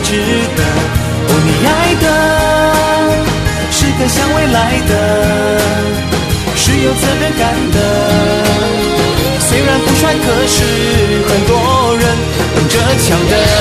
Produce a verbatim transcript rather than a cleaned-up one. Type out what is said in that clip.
值得。哦，你爱的是个向未来的，是有责任感的。虽然不帅，可是很多人等着抢的。